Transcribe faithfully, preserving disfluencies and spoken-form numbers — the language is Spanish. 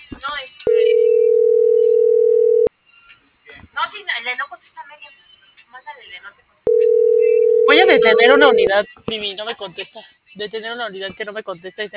No, este. No, sí, no, el de no contesta medio. Mándale el de no te contesta. Voy a detener una unidad, Mimi, no me contesta. Detener una unidad que no me contesta y